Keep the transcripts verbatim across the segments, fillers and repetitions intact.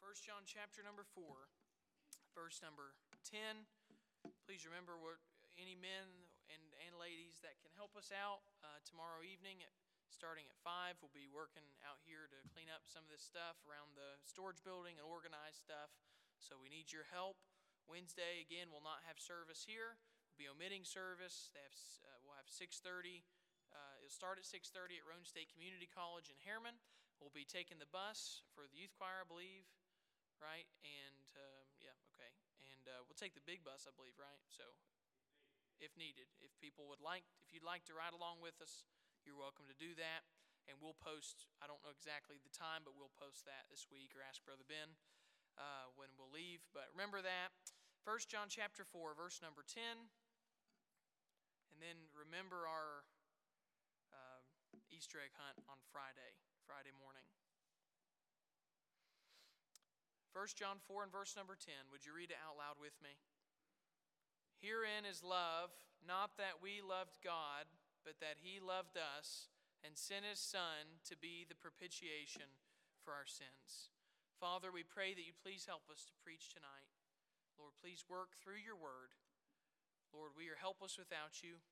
First John chapter number four, verse number ten. Please remember what any men and, and ladies that can help us out uh, tomorrow evening, at, starting at five, we'll be working out here to clean up some of this stuff around the storage building and organize stuff. So we need your help. Wednesday, again, we'll not have service here. We'll be omitting service. They have, uh, we'll have six thirty. Uh, it'll start at six thirty at Roane State Community College in Harriman. We'll be taking the bus for the youth choir, I believe, right? And, um, yeah, okay. And uh, we'll take the big bus, I believe, right? So, if needed. If people would like, if you'd like to ride along with us, you're welcome to do that. And we'll post, I don't know exactly the time, but we'll post that this week, or ask Brother Ben uh, when we'll leave. But remember that. First John chapter four, verse number ten. And then remember our uh, Easter egg hunt on Friday, Friday morning. First John four and verse number ten. Would you read it out loud with me? Herein is love, not that we loved God, but that He loved us and sent His Son to be the propitiation for our sins. Father, we pray that you please help us to preach tonight. Lord, please work through your word. Lord, we are helpless without you.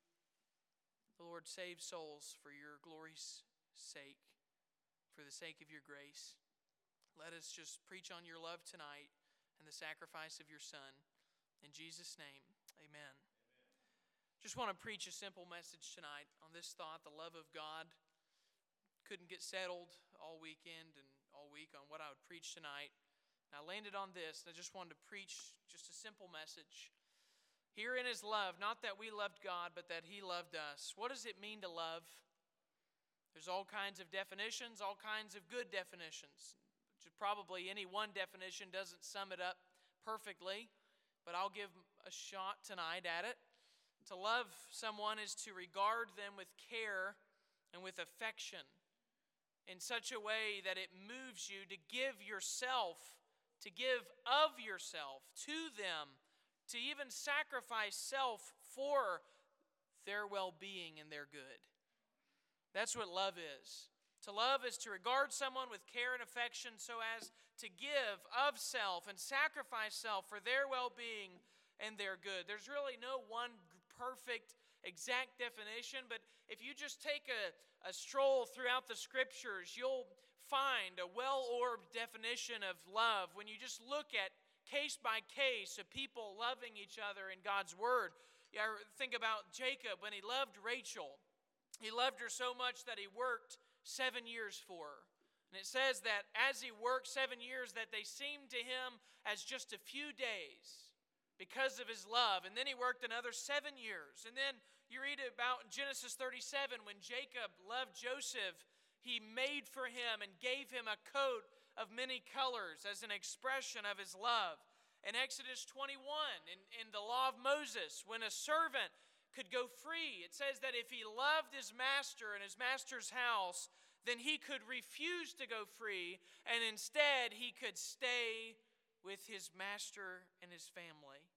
Lord, save souls for your glory's sake, for the sake of your grace. Let us just preach on your love tonight and the sacrifice of your Son. In Jesus' name, amen. Amen. Just want to preach a simple message tonight on this thought, the love of God. Couldn't get settled all weekend and all week on what I would preach tonight. And I landed on this, and I just wanted to preach just a simple message. Herein is love, not that we loved God, but that He loved us. What does it mean to love? There's all kinds of definitions, all kinds of good definitions. Probably any one definition doesn't sum it up perfectly, but I'll give a shot tonight at it. To love someone is to regard them with care and with affection in such a way that it moves you to give yourself, to give of yourself to them, to even sacrifice self for their well-being and their good. That's what love is. To love is to regard someone with care and affection so as to give of self and sacrifice self for their well-being and their good. There's really no one perfect, exact definition, but if you just take a, a stroll throughout the Scriptures, you'll find a well-orbed definition of love when you just look at case by case of people loving each other in God's Word. Yeah, think about Jacob when he loved Rachel. He loved her so much that he worked seven years for her. And it says that as he worked seven years, that they seemed to him as just a few days because of his love. And then he worked another seven years. And then you read about Genesis thirty-seven, when Jacob loved Joseph, he made for him and gave him a coat of many colors as an expression of his love. In Exodus twenty-one, in, in the law of Moses, when a servant could go free, it says that if he loved his master and his master's house, then he could refuse to go free, and instead he could stay with his master and his family.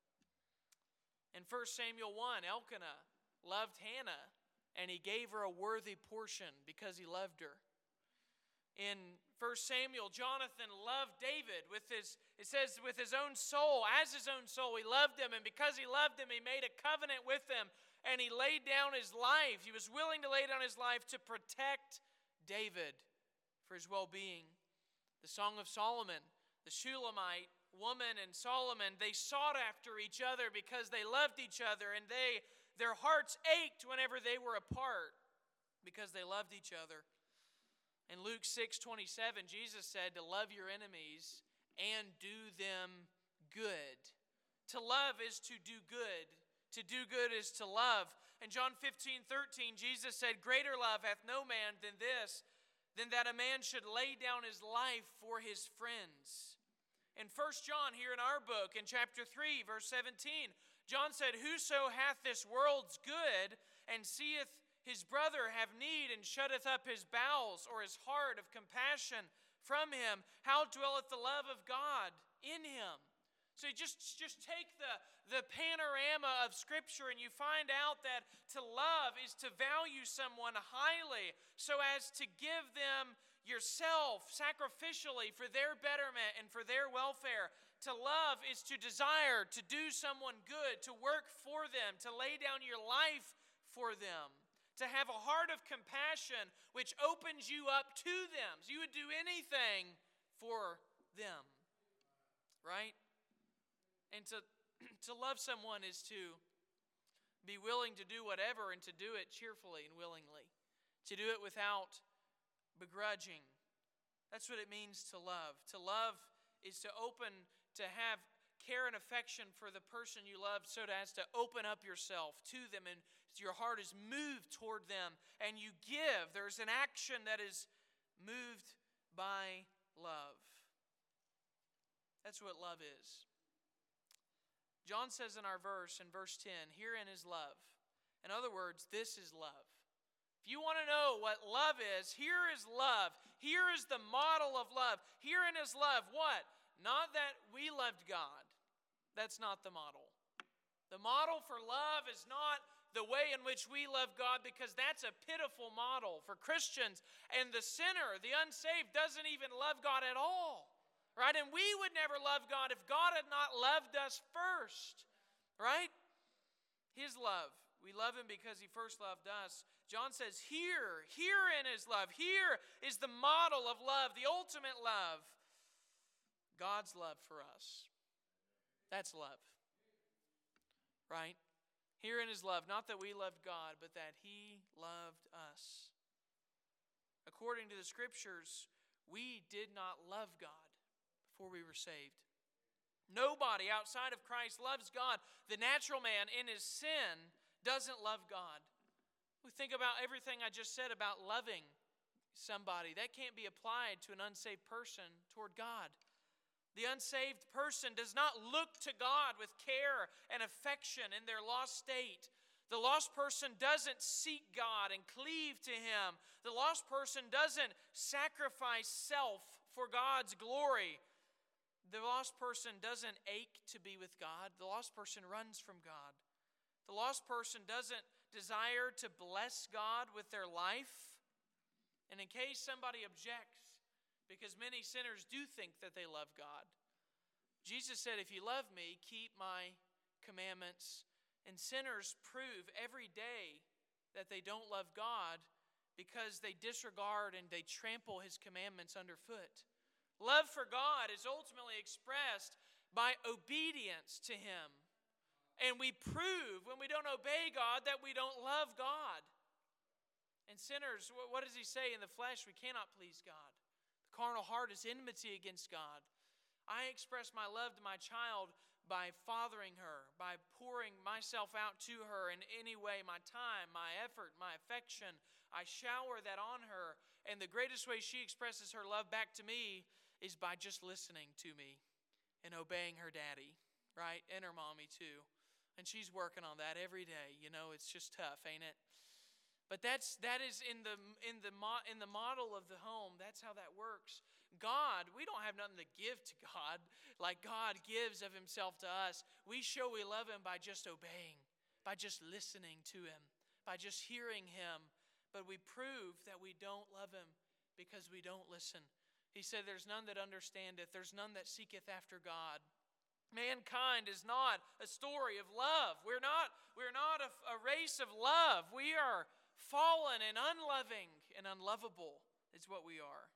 In First Samuel one, Elkanah loved Hannah, and he gave her a worthy portion because he loved her. In First Samuel, Jonathan loved David with his, it says, with his own soul, as his own soul. He loved him, and because he loved him, he made a covenant with him, and he laid down his life. He was willing to lay down his life to protect David for his well-being. The Song of Solomon, the Shulamite woman and Solomon, they sought after each other because they loved each other, and they their hearts ached whenever they were apart because they loved each other. In Luke six twenty-seven, Jesus said to love your enemies and do them good. To love is to do good. To do good is to love. In John fifteen thirteen, Jesus said, greater love hath no man than this, than that a man should lay down his life for his friends. In First John, here in our book, in chapter three, verse seventeen, John said, whoso hath this world's good and seeth his brother have need and shutteth up his bowels or his heart of compassion from him, how dwelleth the love of God in him? So you just, just take the, the panorama of Scripture and you find out that to love is to value someone highly so as to give them yourself sacrificially for their betterment and for their welfare. To love is to desire to do someone good, to work for them, to lay down your life for them, to have a heart of compassion which opens you up to them. So you would do anything for them, right? And to, to love someone is to be willing to do whatever and to do it cheerfully and willingly, to do it without begrudging. That's what it means to love. To love is to open, to have care and affection for the person you love so as to open up yourself to them and your heart is moved toward them and you give. There's an action that is moved by love. That's what love is. John says in our verse, in verse ten, herein is love. In other words, this is love. If you want to know what love is, here is love. Here is the model of love. Herein is love. What? Not that we loved God. That's not the model. The model for love is not the way in which we love God, because that's a pitiful model for Christians. And the sinner, the unsaved, doesn't even love God at all. Right? And we would never love God if God had not loved us first. Right? His love. We love Him because He first loved us. John says, here, herein is love. Here is the model of love, the ultimate love. God's love for us. That's love. Right? Herein is love. Not that we loved God, but that He loved us. According to the Scriptures, we did not love God before we were saved. Nobody outside of Christ loves God. The natural man in his sin doesn't love God. We think about everything I just said about loving somebody. That can't be applied to an unsaved person toward God. The unsaved person does not look to God with care and affection in their lost state. The lost person doesn't seek God and cleave to Him. The lost person doesn't sacrifice self for God's glory. The lost person doesn't ache to be with God. The lost person runs from God. The lost person doesn't desire to bless God with their life. And in case somebody objects, because many sinners do think that they love God, Jesus said, if you love me, keep my commandments. And sinners prove every day that they don't love God because they disregard and they trample His commandments underfoot. Love for God is ultimately expressed by obedience to Him. And we prove when we don't obey God that we don't love God. And sinners, what does He say? In the flesh, we cannot please God. The carnal heart is enmity against God. I express my love to my child by fathering her, by pouring myself out to her in any way, my time, my effort, my affection. I shower that on her. And the greatest way she expresses her love back to me is by just listening to me and obeying her daddy, right? And her mommy too. And she's working on that every day. You know, it's just tough, ain't it? But that's that is in the in the mo- in the model of the home. That's how that works. God, we don't have nothing to give to God like God gives of Himself to us. We show we love Him by just obeying, by just listening to Him, by just hearing Him. But we prove that we don't love Him because we don't listen. He said, there's none that understandeth, there's none that seeketh after God. Mankind is not a story of love. We're not, we're not a, a race of love. We are fallen and unloving and unlovable is what we are.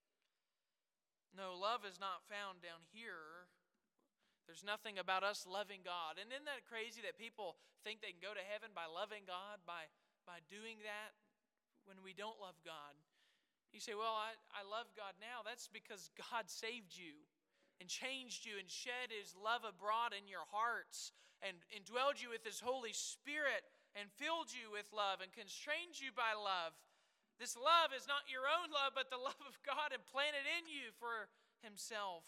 No, love is not found down here. There's nothing about us loving God. And isn't that crazy that people think they can go to heaven by loving God, by, by doing that when we don't love God? You say, well, I, I love God now. That's because God saved you and changed you and shed His love abroad in your hearts and indwelled you with His Holy Spirit and filled you with love and constrained you by love. This love is not your own love, but the love of God implanted in you for Himself.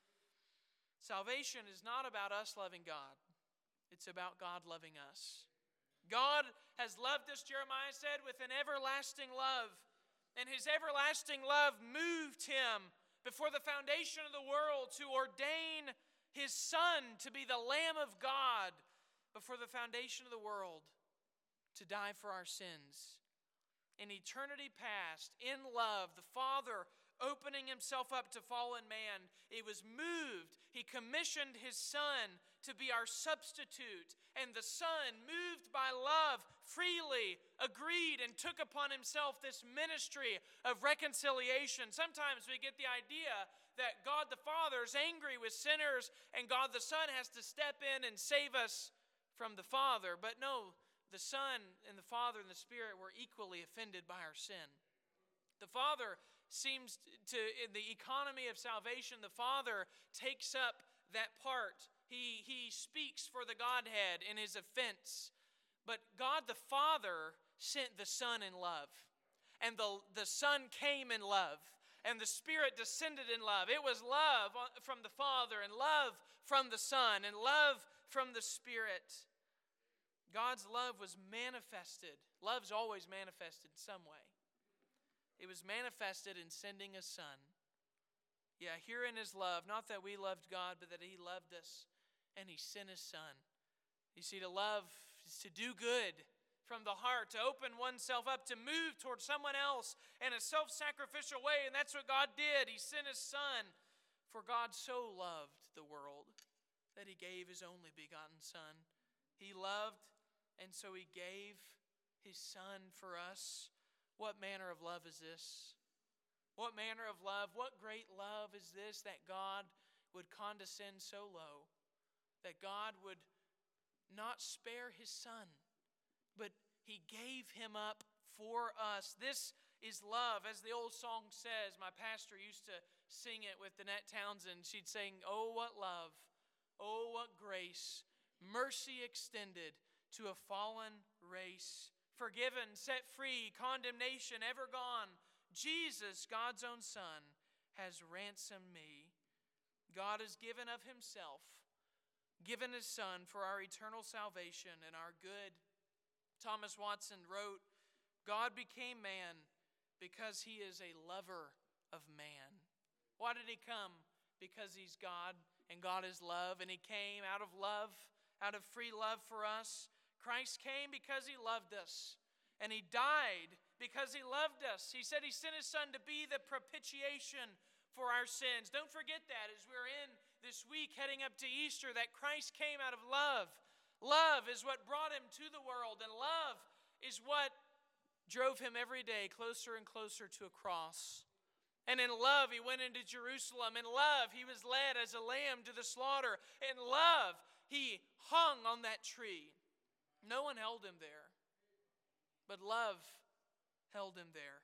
Salvation is not about us loving God. It's about God loving us. God has loved us, Jeremiah said, with an everlasting love. And His everlasting love moved Him before the foundation of the world to ordain His Son to be the Lamb of God before the foundation of the world, to die for our sins. in eternity past, in love, the Father opening himself up to fallen man, he was moved. He commissioned his Son to be our substitute. And the Son, moved by love, freely agreed and took upon himself this ministry of reconciliation. Sometimes we get the idea that God the Father is angry with sinners and God the Son has to step in and save us from the Father. But no, the Son and the Father and the Spirit were equally offended by our sin. The Father seems to, in the economy of salvation, the Father takes up that part. He, he speaks for the Godhead in his offense. But God the Father sent the Son in love. And the, the Son came in love. And the Spirit descended in love. It was love from the Father and love from the Son and love from the Spirit. God's love was manifested. Love's always manifested some way. It was manifested in sending a Son. Yeah, herein is love, not that we loved God, but that he loved us and he sent his Son. You see, to love is to do good from the heart, to open oneself up, to move towards someone else in a self-sacrificial way, and that's what God did. He sent his Son, for God so loved the world that he gave his only begotten Son. He loved, and so he gave his Son for us. What manner of love is this? What manner of love, what great love is this, that God would condescend so low, that God would not spare his Son, but he gave him up for us. This is love, as the old song says. My pastor used to sing it with Danette Townsend. She'd sing, "Oh, what love, oh, what grace, mercy extended to a fallen race. Forgiven, set free, condemnation ever gone. Jesus, God's own Son, has ransomed me." God has given of himself, given his Son for our eternal salvation and our good. Thomas Watson wrote, "God became man because he is a lover of man." Why did he come? Because he's God and God is love, and he came out of love, out of free love for us. Christ came because he loved us, and he died because he loved us. He said he sent his Son to be the propitiation for our sins. Don't forget that as we're in this week heading up to Easter, that Christ came out of love. Love is what brought him to the world, and love is what drove him every day closer and closer to a cross. And in love, he went into Jerusalem. In love, he was led as a lamb to the slaughter. In love, he hung on that tree. No one held him there, but love held him there.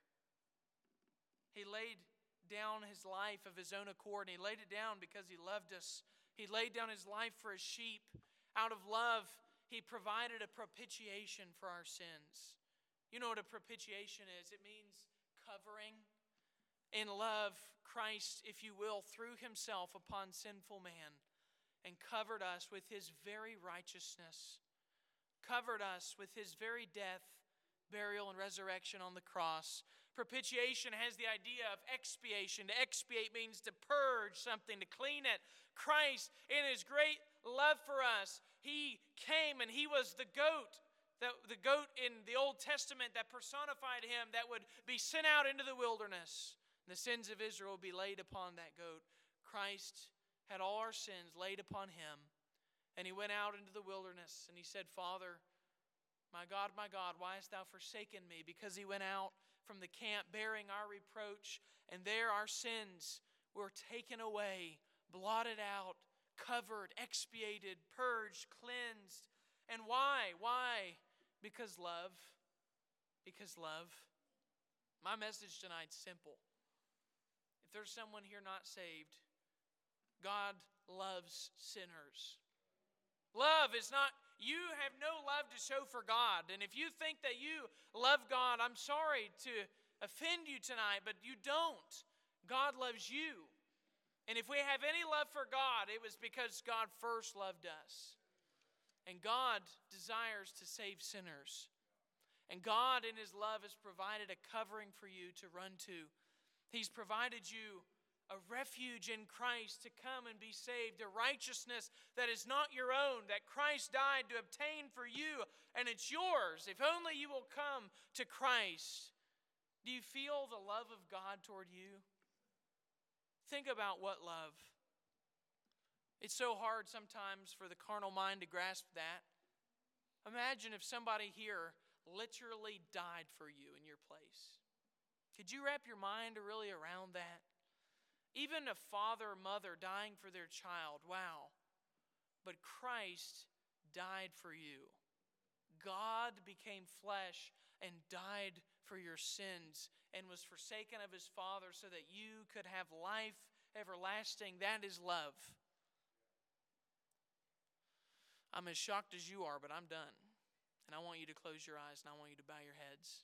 He laid down his life of his own accord, and he laid it down because he loved us. He laid down his life for his sheep. Out of love, he provided a propitiation for our sins. You know what a propitiation is? It means covering. In love, Christ, if you will, threw himself upon sinful man and covered us with his very righteousness. Covered us with his very death, burial, and resurrection on the cross. Propitiation has the idea of expiation. To expiate means to purge something, to clean it. Christ, in his great love for us, he came and he was the goat, the, the goat in the Old Testament that personified him, that would be sent out into the wilderness. And the sins of Israel would be laid upon that goat. Christ had all our sins laid upon him. And he went out into the wilderness and he said, "Father, my God, my God, why hast thou forsaken me?" Because he went out from the camp bearing our reproach, and there our sins were taken away, blotted out, covered, expiated, purged, cleansed. And why? Why? Because love. Because love. My message tonight's simple. If there's someone here not saved, God loves sinners. Love is not, you have no love to show for God. And if you think that you love God, I'm sorry to offend you tonight, but you don't. God loves you. And if we have any love for God, it was because God first loved us. And God desires to save sinners. And God in his love has provided a covering for you to run to. He's provided you a refuge in Christ to come and be saved, a righteousness that is not your own, that Christ died to obtain for you, and it's yours if only you will come to Christ. Do you feel the love of God toward you? Think about what love. It's so hard sometimes for the carnal mind to grasp that. Imagine if somebody here literally died for you in your place. Could you wrap your mind really around that? Even a father or mother dying for their child, wow. But Christ died for you. God became flesh and died for your sins and was forsaken of his Father so that you could have life everlasting. That is love. I'm as shocked as you are, but I'm done. And I want you to close your eyes and I want you to bow your heads.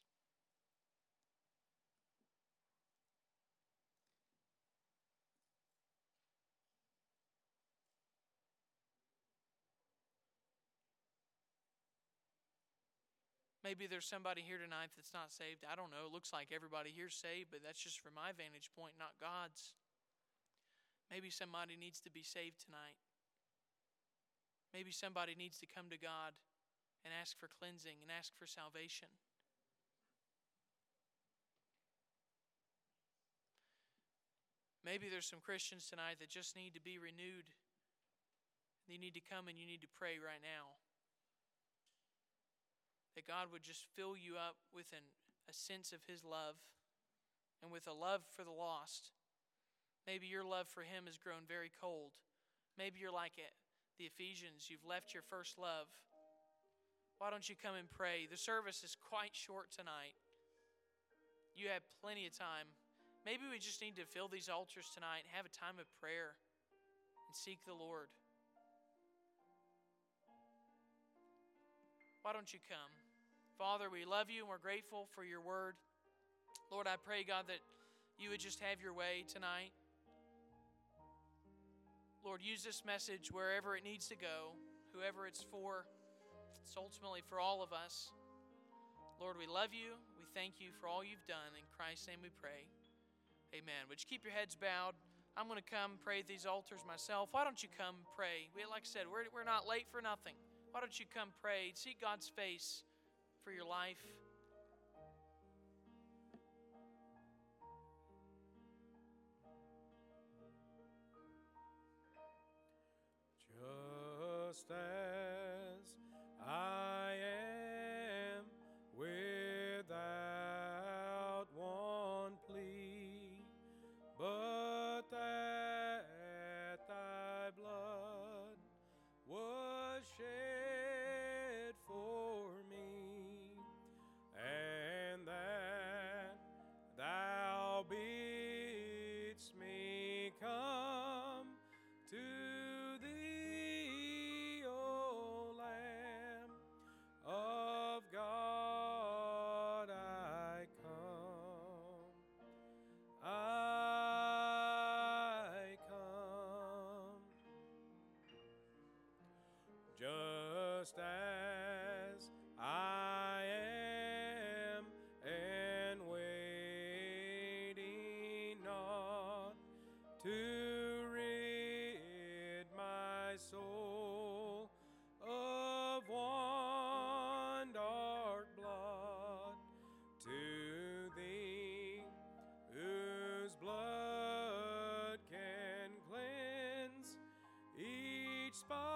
Maybe there's somebody here tonight that's not saved. I don't know. It looks like everybody here's saved, but that's just from my vantage point, not God's. Maybe somebody needs to be saved tonight. Maybe somebody needs to come to God and ask for cleansing and ask for salvation. Maybe there's some Christians tonight that just need to be renewed. You need to come and you need to pray right now. That God would just fill you up with an, a sense of his love and with a love for the lost. Maybe your love for him has grown very cold. Maybe you're like it, the Ephesians. You've left your first love. Why don't you come and pray? The service is quite short tonight. You have plenty of time. Maybe we just need to fill these altars tonight and have a time of prayer and seek the Lord. Why don't you come? Father, we love you and we're grateful for your word. Lord, I pray, God, that you would just have your way tonight. Lord, use this message wherever it needs to go, whoever it's for. It's ultimately for all of us. Lord, we love you. We thank you for all you've done. In Christ's name we pray. Amen. Would you keep your heads bowed? I'm going to come pray at these altars myself. Why don't you come pray? We, like I said, we're, we're not late for nothing. Why don't you come pray? Seek God's face for your life. Just as I am without one plea, but that thy blood was shed for me, and that thou bidst me come to thee, O Lamb of God, I come, I come, just as I am, and waiting not to rid my soul of one dark blot, to thee whose blood can cleanse each spot